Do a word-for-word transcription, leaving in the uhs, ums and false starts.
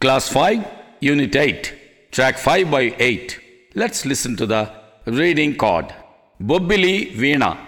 Class five, Unit eight, Track five by eight. Let's listen to the reading chord. Bobbili Veena.